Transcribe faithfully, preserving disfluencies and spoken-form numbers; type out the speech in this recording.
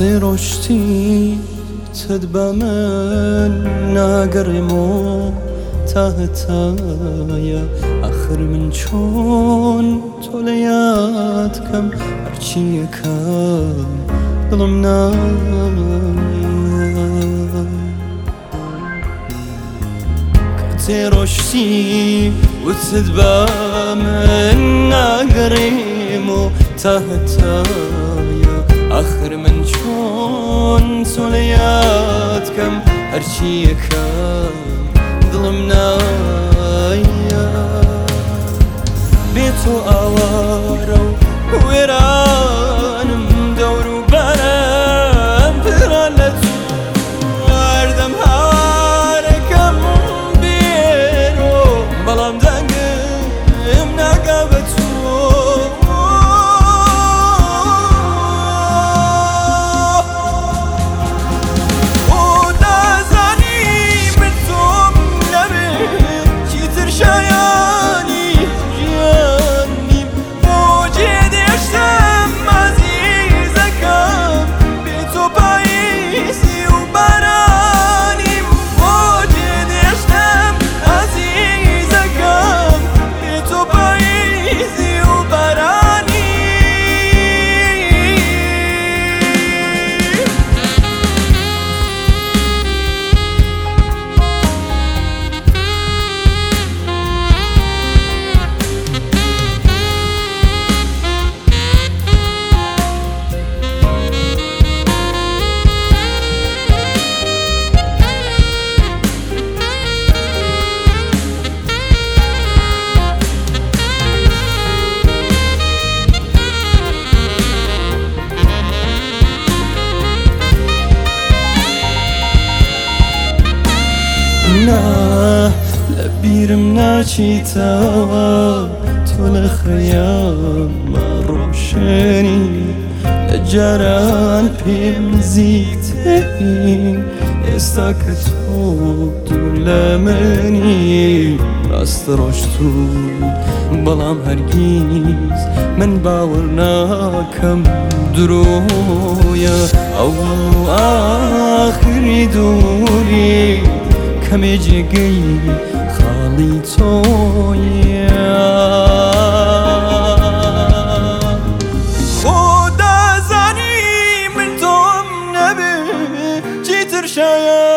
کەسێ ڕۆشتی تت بە من ناگەڕێمەوە تا هەتایە ئاخر من چۆن تۆ لە یاد کەم هەرچی یەکەم دڵم نایە کەسێ ڕۆشتی وتت بە من ناگەڕێمەوە تا هەتایە آخر من چۆن تۆ لە یاد کەم هەرچی یەکەم دڵم نایە بێ تۆ ئاوارە و وێرانم دەور و بەرم پڕە لە تۆ هەردەم هاوارەکەم بێرۆ بەڵام دەنگم ناگا بە تۆ نا لەبیرم ناچیتەوە تۆ لە خەیاڵمە ڕۆشنی لە جاران پێم نزیکترین ئێستا کە تۆ دوور لە منی ڕاستە ڕۆشتوو بەڵام هەرگیز من باوەڕ ناکەم درۆیە ئەو ئاخری دووری کەمێ جێگەی خاڵی تۆیە خۆ دەزانی من تۆم نەبێ چیتر شایە